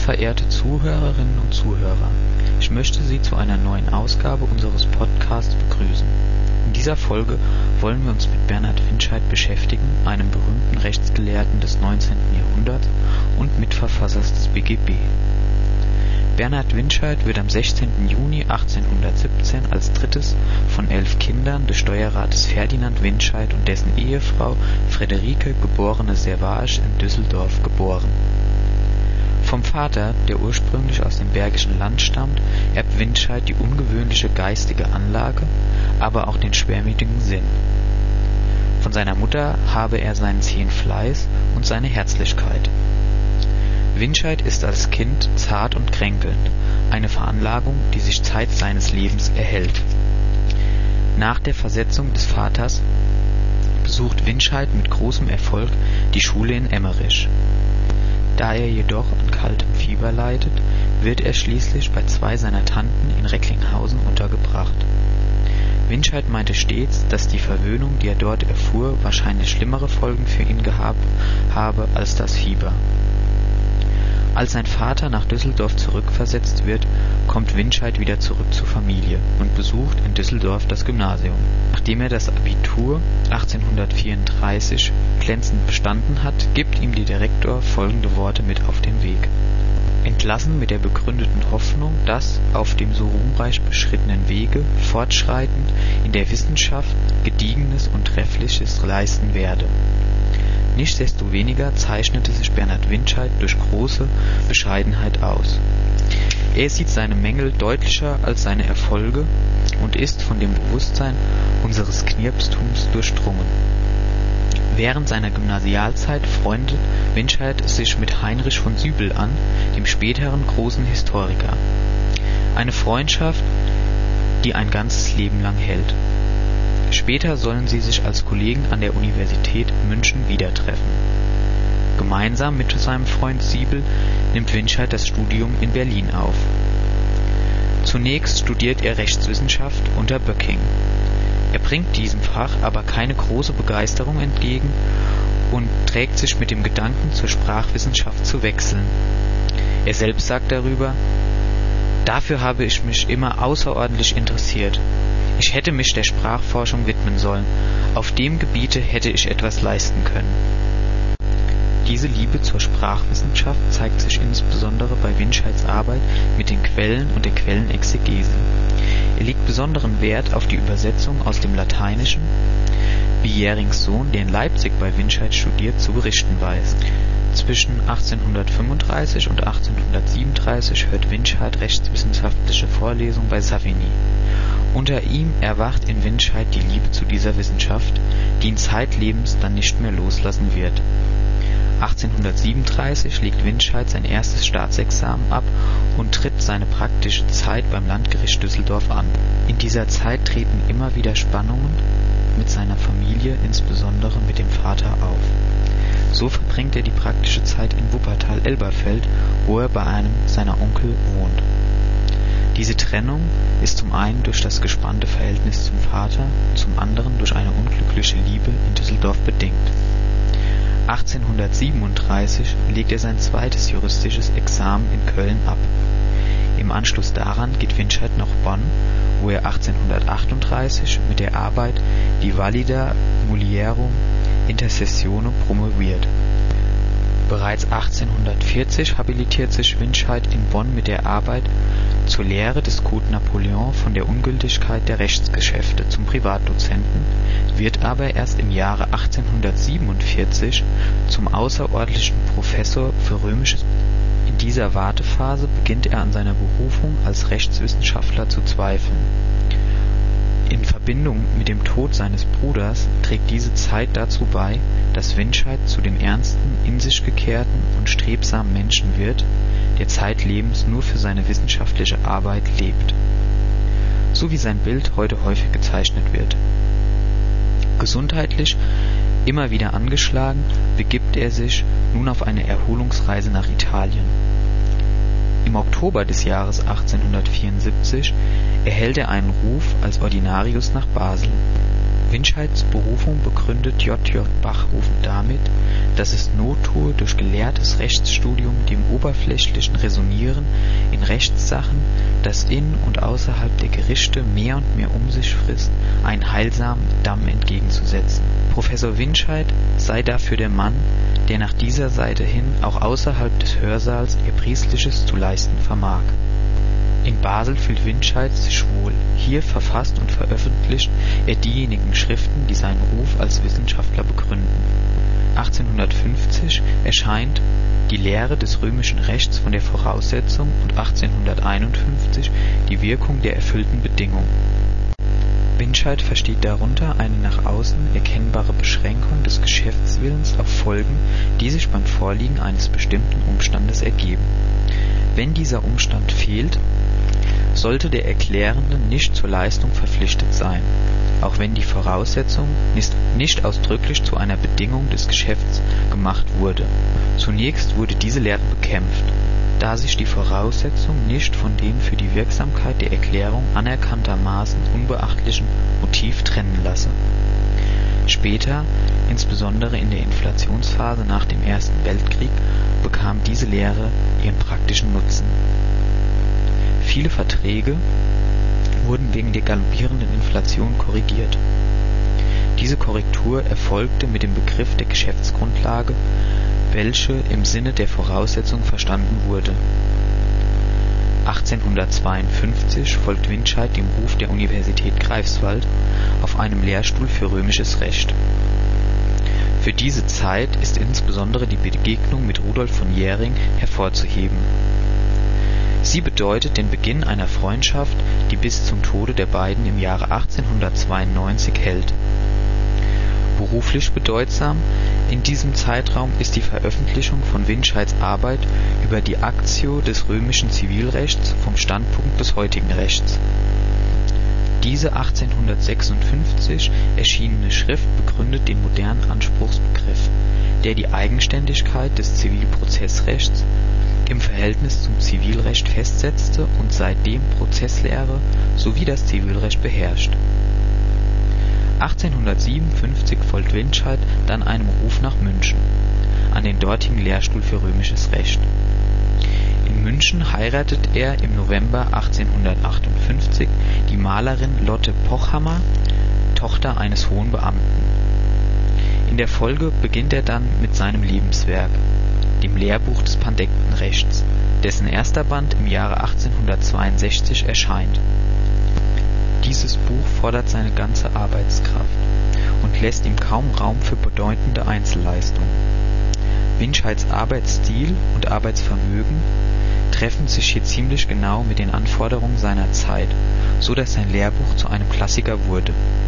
verehrte Zuhörerinnen und Zuhörer, ich möchte Sie zu einer neuen Ausgabe unseres Podcasts begrüßen. In dieser Folge wollen wir uns mit Bernhard Windscheid beschäftigen, einem berühmten Rechtsgelehrten des 19. Jahrhunderts und Mitverfassers des BGB. Bernhard Windscheid wird am 16. Juni 1817 als drittes von 11 Kindern des Steuerrates Ferdinand Windscheid und dessen Ehefrau Friederike geborene Servage in Düsseldorf geboren. Vom Vater, der ursprünglich aus dem Bergischen Land stammt, erbt Windscheid die ungewöhnliche geistige Anlage, aber auch den schwermütigen Sinn. Von seiner Mutter habe er seinen zähen Fleiß und seine Herzlichkeit. Windscheid ist als Kind zart und kränkelnd, eine Veranlagung, die sich Zeit seines Lebens erhält. Nach der Versetzung des Vaters besucht Windscheid mit großem Erfolg die Schule in Emmerich. Da er jedoch an kaltem Fieber leidet, wird er schließlich bei 2 seiner Tanten in Recklinghausen untergebracht. Windscheid meinte stets, dass die Verwöhnung, die er dort erfuhr, wahrscheinlich schlimmere Folgen für ihn gehabt habe als das Fieber. Als sein Vater nach Düsseldorf zurückversetzt wird, kommt Windscheid wieder zurück zur Familie und besucht in Düsseldorf das Gymnasium. Nachdem er das Abitur 1834 glänzend bestanden hat, gibt ihm der Direktor folgende Worte mit auf den Weg: Entlassen mit der begründeten Hoffnung, dass auf dem so ruhmreich beschrittenen Wege fortschreitend in der Wissenschaft Gediegenes und Treffliches leisten werde. Nichtsdestoweniger zeichnete sich Bernhard Windscheid durch große Bescheidenheit aus. Er sieht seine Mängel deutlicher als seine Erfolge und ist von dem Bewusstsein unseres Knirpstums durchdrungen. Während seiner Gymnasialzeit freundet Windscheid sich mit Heinrich von Sübel an, dem späteren großen Historiker. Eine Freundschaft, die ein ganzes Leben lang hält. Später sollen sie sich als Kollegen an der Universität München wieder treffen. Gemeinsam mit seinem Freund Sübel nimmt Windscheid das Studium in Berlin auf. Zunächst studiert er Rechtswissenschaft unter Böcking. Er bringt diesem Fach aber keine große Begeisterung entgegen und trägt sich mit dem Gedanken, zur Sprachwissenschaft zu wechseln. Er selbst sagt darüber: Dafür habe ich mich immer außerordentlich interessiert. Ich hätte mich der Sprachforschung widmen sollen. Auf dem Gebiete hätte ich etwas leisten können. Diese Liebe zur Sprachwissenschaft zeigt sich insbesondere bei Windscheids Arbeit mit den Quellen und der Quellenexegese. Er legt besonderen Wert auf die Übersetzung aus dem Lateinischen, wie Jährings Sohn, der in Leipzig bei Windscheid studiert, zu berichten weiß. Zwischen 1835 und 1837 hört Windscheid rechtswissenschaftliche Vorlesungen bei Savigny. Unter ihm erwacht in Windscheid die Liebe zu dieser Wissenschaft, die ihn zeitlebens dann nicht mehr loslassen wird. 1837 legt Windscheid sein erstes Staatsexamen ab und tritt seine praktische Zeit beim Landgericht Düsseldorf an. In dieser Zeit treten immer wieder Spannungen mit seiner Familie, insbesondere mit dem Vater, auf. So verbringt er die praktische Zeit in Wuppertal-Elberfeld, wo er bei einem seiner Onkel wohnt. Diese Trennung ist zum einen durch das gespannte Verhältnis zum Vater, zum anderen durch eine unglückliche Liebe in Düsseldorf bedingt. 1837 legt er sein zweites juristisches Examen in Köln ab. Im Anschluss daran geht Windscheid nach Bonn, wo er 1838 mit der Arbeit Die valida mulierum intercessione promoviert. Bereits 1840 habilitiert sich Windscheid in Bonn mit der Arbeit Zur Lehre des Code Napoleon von der Ungültigkeit der Rechtsgeschäfte zum Privatdozenten, wird aber erst im Jahre 1847 zum außerordentlichen Professor für Römisches. In dieser Wartephase beginnt er an seiner Berufung als Rechtswissenschaftler zu zweifeln. In Verbindung mit dem Tod seines Bruders trägt diese Zeit dazu bei, dass Windscheid zu dem ernsten, in sich gekehrten und strebsamen Menschen wird, der zeitlebens nur für seine wissenschaftliche Arbeit lebt. So wie sein Bild heute häufig gezeichnet wird. Gesundheitlich immer wieder angeschlagen, begibt er sich nun auf eine Erholungsreise nach Italien. Im Oktober des Jahres 1874 erhält er einen Ruf als Ordinarius nach Basel. Winscheids Berufung begründet J.J. Bachhofen damit, dass es Not tue, durch gelehrtes Rechtsstudium dem oberflächlichen Räsonieren in Rechtssachen, das in und außerhalb der Gerichte mehr und mehr um sich frisst, einen heilsamen Damm entgegenzusetzen. Professor Winscheid sei dafür der Mann, der nach dieser Seite hin auch außerhalb des Hörsaals ihr Priestliches zu leisten vermag. In Basel fühlt Winscheid sich wohl. Hier verfasst und veröffentlicht er diejenigen Schriften, die seinen Ruf als Wissenschaftler begründen. 1850 erscheint Die Lehre des römischen Rechts von der Voraussetzung und 1851 Die Wirkung der erfüllten Bedingung. Winscheid versteht darunter eine nach außen erkennbare Beschränkung des Geschäftswillens auf Folgen, die sich beim Vorliegen eines bestimmten Umstandes ergeben. Wenn dieser Umstand fehlt, sollte der Erklärende nicht zur Leistung verpflichtet sein, auch wenn die Voraussetzung nicht ausdrücklich zu einer Bedingung des Geschäfts gemacht wurde. Zunächst wurde diese Lehre bekämpft, da sich die Voraussetzung nicht von dem für die Wirksamkeit der Erklärung anerkanntermaßen unbeachtlichen Motiv trennen lasse. Später, insbesondere in der Inflationsphase nach dem Ersten Weltkrieg, bekam diese Lehre ihren praktischen Nutzen. Viele Verträge wurden wegen der galoppierenden Inflation korrigiert. Diese Korrektur erfolgte mit dem Begriff der Geschäftsgrundlage, welche im Sinne der Voraussetzung verstanden wurde. 1852 folgt Winscheid dem Ruf der Universität Greifswald auf einem Lehrstuhl für römisches Recht. Für diese Zeit ist insbesondere die Begegnung mit Rudolf von Jähring hervorzuheben. Sie bedeutet den Beginn einer Freundschaft, die bis zum Tode der beiden im Jahre 1892 hält. Beruflich bedeutsam in diesem Zeitraum ist die Veröffentlichung von Winscheids Arbeit über die Actio des römischen Zivilrechts vom Standpunkt des heutigen Rechts. Diese 1856 erschienene Schrift begründet den modernen Anspruchsbegriff, der die Eigenständigkeit des Zivilprozessrechts im Verhältnis zum Zivilrecht festsetzte und seitdem Prozesslehre sowie das Zivilrecht beherrscht. 1857 folgt Winscheid dann einem Ruf nach München, an den dortigen Lehrstuhl für römisches Recht. In München heiratet er im November 1858 die Malerin Lotte Pochhammer, Tochter eines hohen Beamten. In der Folge beginnt er dann mit seinem Lebenswerk, dem Lehrbuch des Pandektenrechts, dessen erster Band im Jahre 1862 erscheint. Dieses Buch fordert seine ganze Arbeitskraft und lässt ihm kaum Raum für bedeutende Einzelleistungen. Winscheids Arbeitsstil und Arbeitsvermögen treffen sich hier ziemlich genau mit den Anforderungen seiner Zeit, so dass sein Lehrbuch zu einem Klassiker wurde.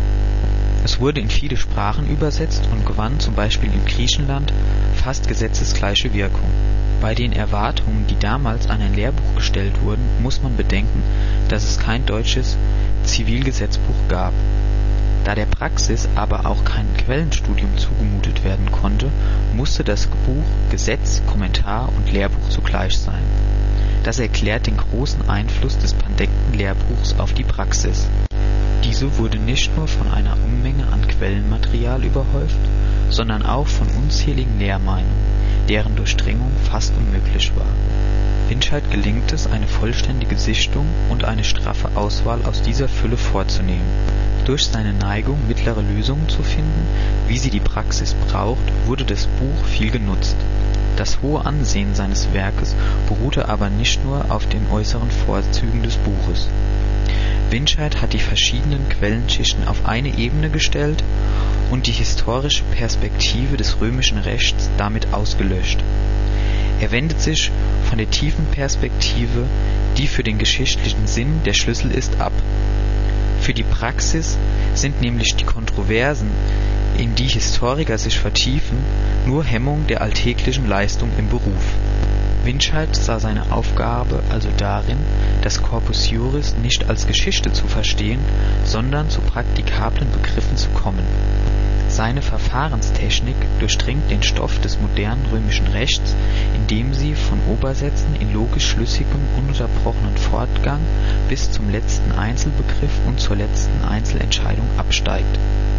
Es wurde in viele Sprachen übersetzt und gewann zum Beispiel in Griechenland fast gesetzesgleiche Wirkung. Bei den Erwartungen, die damals an ein Lehrbuch gestellt wurden, muss man bedenken, dass es kein deutsches Zivilgesetzbuch gab. Da der Praxis aber auch kein Quellenstudium zugemutet werden konnte, musste das Buch Gesetz, Kommentar und Lehrbuch zugleich sein. Das erklärt den großen Einfluss des Pandektenlehrbuchs auf die Praxis. Diese wurde nicht nur von einer Unmenge an Quellenmaterial überhäuft, sondern auch von unzähligen Lehrmeinungen, deren Durchdringung fast unmöglich war. Winscheid gelingt es, eine vollständige Sichtung und eine straffe Auswahl aus dieser Fülle vorzunehmen. Durch seine Neigung, mittlere Lösungen zu finden, wie sie die Praxis braucht, wurde das Buch viel genutzt. Das hohe Ansehen seines Werkes beruhte aber nicht nur auf den äußeren Vorzügen des Buches. Winscheid hat die verschiedenen Quellenschichten auf eine Ebene gestellt und die historische Perspektive des römischen Rechts damit ausgelöscht. Er wendet sich von der tiefen Perspektive, die für den geschichtlichen Sinn der Schlüssel ist, ab. Für die Praxis sind nämlich die Kontroversen, in die Historiker sich vertiefen, nur Hemmung der alltäglichen Leistung im Beruf. Winscheid sah seine Aufgabe also darin, das Corpus Juris nicht als Geschichte zu verstehen, sondern zu praktikablen Begriffen zu kommen. Seine Verfahrenstechnik durchdringt den Stoff des modernen römischen Rechts, indem sie von Obersätzen in logisch schlüssigem, ununterbrochenen Fortgang bis zum letzten Einzelbegriff und zur letzten Einzelentscheidung absteigt.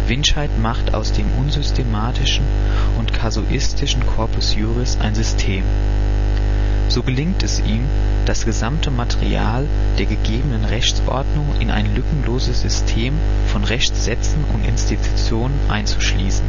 Winscheid macht aus dem unsystematischen und kasuistischen Corpus Juris ein System. So gelingt es ihm, das gesamte Material der gegebenen Rechtsordnung in ein lückenloses System von Rechtssätzen und Institutionen einzuschließen.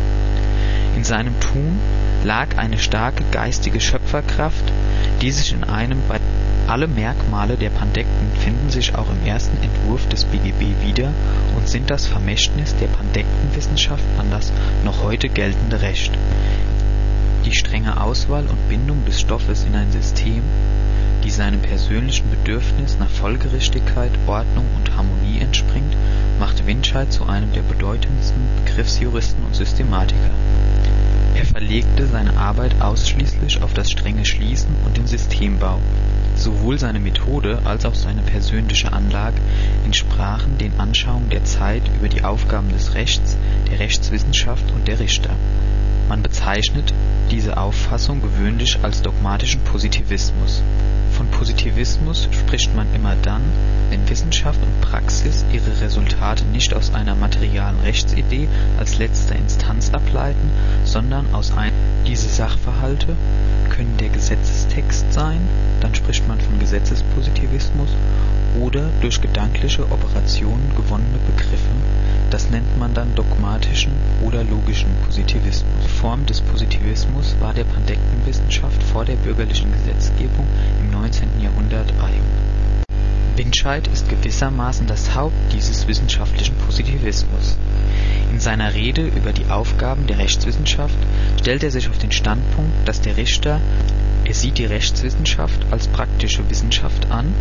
In seinem Tun lag eine starke geistige Schöpferkraft, die sich in einem bei alle Merkmale der Pandekten finden sich auch im ersten Entwurf des BGB wieder und sind das Vermächtnis der Pandektenwissenschaft an das noch heute geltende Recht. Die strenge Auswahl und Bindung des Stoffes in ein System, die seinem persönlichen Bedürfnis nach Folgerichtigkeit, Ordnung und Harmonie entspringt, macht Winscheid zu einem der bedeutendsten Begriffsjuristen und Systematiker. Er verlegte seine Arbeit ausschließlich auf das strenge Schließen und den Systembau. Sowohl seine Methode als auch seine persönliche Anlage entsprachen den Anschauungen der Zeit über die Aufgaben des Rechts, der Rechtswissenschaft und der Richter. Man bezeichnet diese Auffassung gewöhnlich als dogmatischen Positivismus. Von Positivismus spricht man immer dann, wenn Wissenschaft und Praxis ihre Resultate nicht aus einer materialen Rechtsidee als letzter Instanz ableiten, sondern aus einem. Diese Sachverhalte können der Gesetzestext sein, dann spricht man von Gesetzespositivismus, oder durch gedankliche Operationen gewonnene Begriffe, das nennt man dann dogmatischen oder logischen Positivismus. Die Form des Positivismus war der Pandektenwissenschaft vor der bürgerlichen Gesetzgebung im 19. Jahrhundert eigen. Winscheid ist gewissermaßen das Haupt dieses wissenschaftlichen Positivismus. In seiner Rede über die Aufgaben der Rechtswissenschaft stellt er sich auf den Standpunkt, dass der Richter, er sieht die Rechtswissenschaft als praktische Wissenschaft an,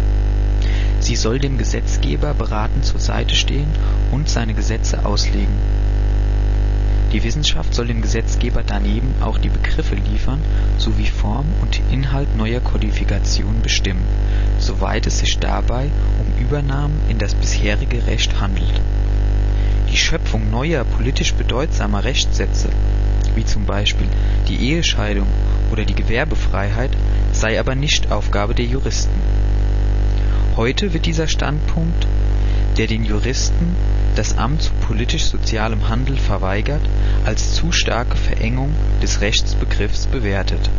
sie soll dem Gesetzgeber beratend zur Seite stehen und seine Gesetze auslegen. Die Wissenschaft soll dem Gesetzgeber daneben auch die Begriffe liefern sowie Form und Inhalt neuer Kodifikationen bestimmen, soweit es sich dabei um Übernahmen in das bisherige Recht handelt. Die Schöpfung neuer politisch bedeutsamer Rechtssätze, wie zum Beispiel die Ehescheidung oder die Gewerbefreiheit, sei aber nicht Aufgabe der Juristen. Heute wird dieser Standpunkt, der den Juristen das Amt zu politisch-sozialem Handel verweigert, als zu starke Verengung des Rechtsbegriffs bewertet.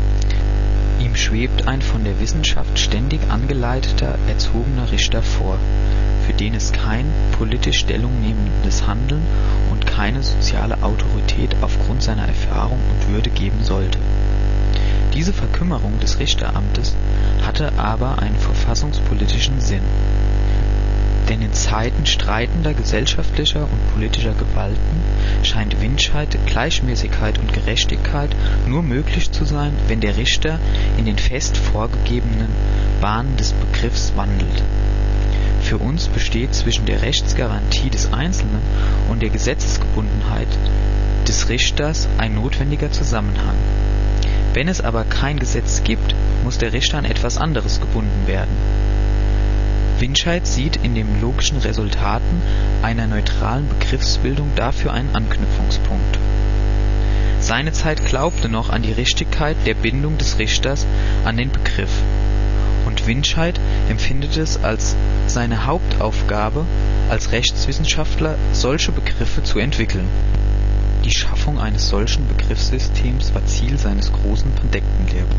Ihm schwebt ein von der Wissenschaft ständig angeleiteter, erzogener Richter vor, für den es kein politisch stellungnehmendes Handeln und keine soziale Autorität aufgrund seiner Erfahrung und Würde geben sollte. Diese Verkümmerung des Richteramtes hatte aber einen verfassungspolitischen Sinn. Denn in Zeiten streitender gesellschaftlicher und politischer Gewalten scheint Winscheid Gleichmäßigkeit und Gerechtigkeit nur möglich zu sein, wenn der Richter in den fest vorgegebenen Bahnen des Begriffs wandelt. Für uns besteht zwischen der Rechtsgarantie des Einzelnen und der Gesetzesgebundenheit des Richters ein notwendiger Zusammenhang. Wenn es aber kein Gesetz gibt, muss der Richter an etwas anderes gebunden werden. Winscheid sieht in den logischen Resultaten einer neutralen Begriffsbildung dafür einen Anknüpfungspunkt. Seine Zeit glaubte noch an die Richtigkeit der Bindung des Richters an den Begriff, und Winscheid empfindet es als seine Hauptaufgabe als Rechtswissenschaftler, solche Begriffe zu entwickeln. Die Schaffung eines solchen Begriffssystems war Ziel seines großen Pandektenlehrbuchs.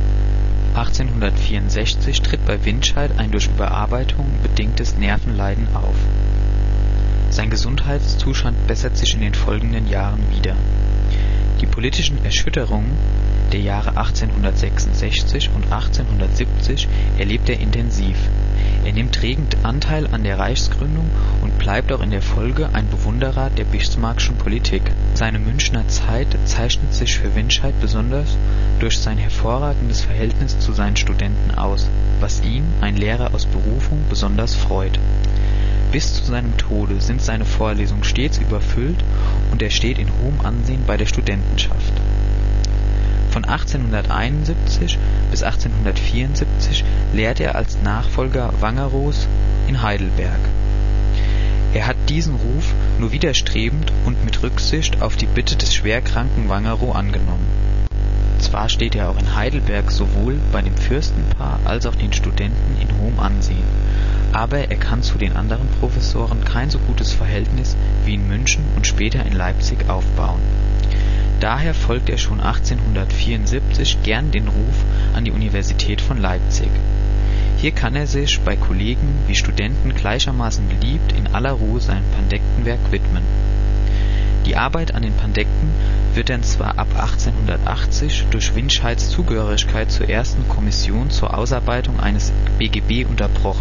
1864 tritt bei Winscheid ein durch Überarbeitung bedingtes Nervenleiden auf. Sein Gesundheitszustand bessert sich in den folgenden Jahren wieder. Die politischen Erschütterungen der Jahre 1866 und 1870 erlebt er intensiv. Er nimmt regen Anteil an der Reichsgründung und bleibt auch in der Folge ein Bewunderer der bismarckschen Politik. Seine Münchner Zeit zeichnet sich für Winscheid besonders durch sein hervorragendes Verhältnis zu seinen Studenten aus, was ihn, ein Lehrer aus Berufung, besonders freut. Bis zu seinem Tode sind seine Vorlesungen stets überfüllt und er steht in hohem Ansehen bei der Studentenschaft. Von 1871 bis 1874 lehrt er als Nachfolger Wangeroos in Heidelberg. Er hat diesen Ruf nur widerstrebend und mit Rücksicht auf die Bitte des schwerkranken Wangerow angenommen. Zwar steht er auch in Heidelberg sowohl bei dem Fürstenpaar als auch den Studenten in hohem Ansehen, aber er kann zu den anderen Professoren kein so gutes Verhältnis wie in München und später in Leipzig aufbauen. Daher folgt er schon 1874 gern den Ruf an die Universität von Leipzig. Hier kann er sich bei Kollegen wie Studenten gleichermaßen beliebt in aller Ruhe seinem Pandektenwerk widmen. Die Arbeit an den Pandekten wird dann zwar ab 1880 durch Windscheids Zugehörigkeit zur ersten Kommission zur Ausarbeitung eines BGB unterbrochen.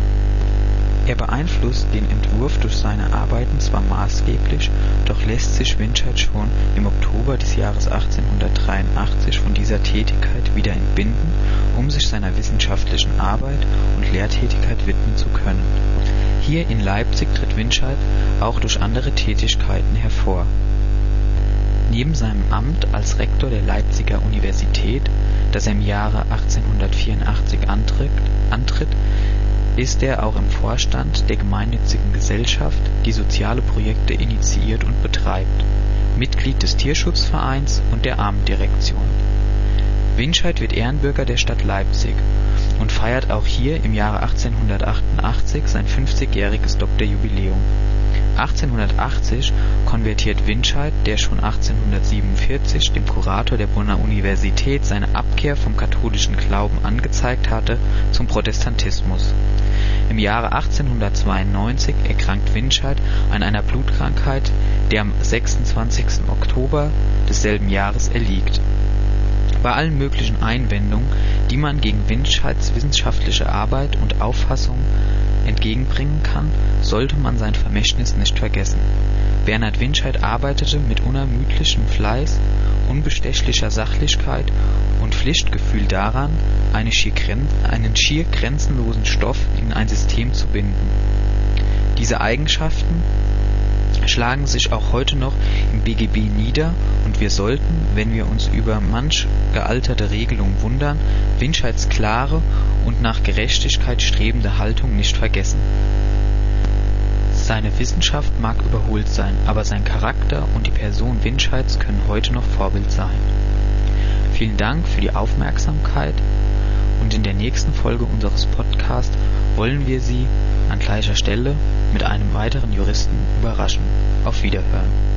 Er beeinflusst den Entwurf durch seine Arbeiten zwar maßgeblich, doch lässt sich Windscheid schon im Oktober des Jahres 1883 von dieser Tätigkeit wieder entbinden, um sich seiner wissenschaftlichen Arbeit und Lehrtätigkeit widmen zu können. Hier in Leipzig tritt Windscheid auch durch andere Tätigkeiten hervor. Neben seinem Amt als Rektor der Leipziger Universität, das er im Jahre 1884 antritt, ist er auch im Vorstand der gemeinnützigen Gesellschaft, die soziale Projekte initiiert und betreibt, Mitglied des Tierschutzvereins und der Armendirektion. Windscheid wird Ehrenbürger der Stadt Leipzig und feiert auch hier im Jahre 1888 sein 50-jähriges Doktorjubiläum. 1880 konvertiert Windscheid, der schon 1847 dem Kurator der Bonner Universität seine Abkehr vom katholischen Glauben angezeigt hatte, zum Protestantismus. Im Jahre 1892 erkrankt Windscheid an einer Blutkrankheit, der am 26. Oktober desselben Jahres erliegt. Bei allen möglichen Einwendungen, die man gegen Windscheids wissenschaftliche Arbeit und Auffassung entgegenbringen kann, sollte man sein Vermächtnis nicht vergessen. Bernhard Windscheid arbeitete mit unermüdlichem Fleiß, unbestechlicher Sachlichkeit und Pflichtgefühl daran, einen schier grenzenlosen Stoff in ein System zu binden. Diese Eigenschaften schlagen sich auch heute noch im BGB nieder, und wir sollten, wenn wir uns über manch gealterte Regelung wundern, Windscheids klare und nach Gerechtigkeit strebende Haltung nicht vergessen. Seine Wissenschaft mag überholt sein, aber sein Charakter und die Person Windscheids können heute noch Vorbild sein. Vielen Dank für die Aufmerksamkeit, und in der nächsten Folge unseres Podcasts wollen wir Sie an gleicher Stelle mit einem weiteren Juristen überraschen. Auf Wiederhören.